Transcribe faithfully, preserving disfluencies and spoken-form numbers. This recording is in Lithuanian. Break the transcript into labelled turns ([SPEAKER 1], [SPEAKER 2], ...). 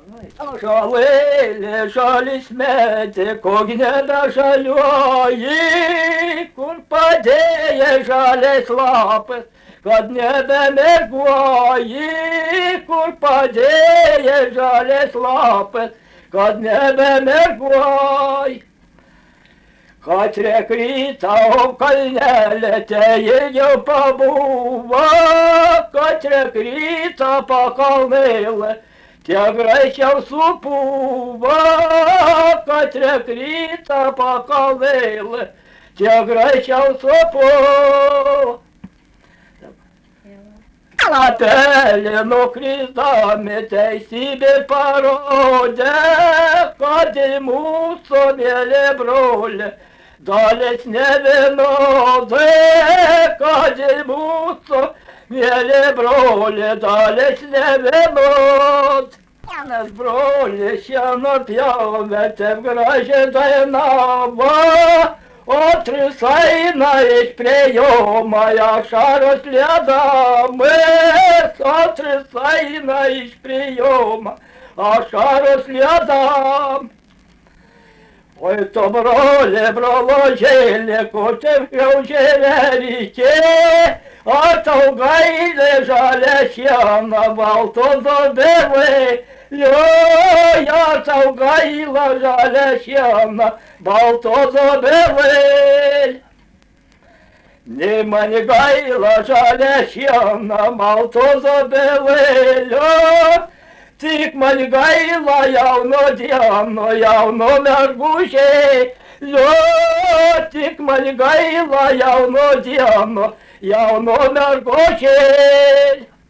[SPEAKER 1] Žalai lėšalis metė, kogneda žalioji, kur padėję žalės lapas, kad nebemerguoji, kur padėję žalės lapas, kad nebemerguoji. Katre krytau kalnelė, te jau pabuvo, katre kryta pakalnėlė, tiek greičiau supūva, katre kryta pakalnėlė, tiek greičiau supūva. Lapelė nukrisdami teisybė parodė, kad į mūsų mėlė brolė dalis nevienodai, kad į mūsų mėlė brolė dalis nevienodai. Vienas brolis šiandien pjovė, taip gražiai dainavo, o tris eina iš priejoma, ašaros liedamis, o tris eina iš priejoma, ašaros liedam. Oi to brolė, broložėlė, ko taip jaužėlė rykė, ar tau gailė žalia šiena, balto zobelė, joj, ar tau gaila žalia šiena, balto zobelė. Ne man gaila žalia šiena, balto zobelė, tik man gaila jauno dieno, jauno mergužėlio, tik man gaila jauno dieno, jauno mergužėlio.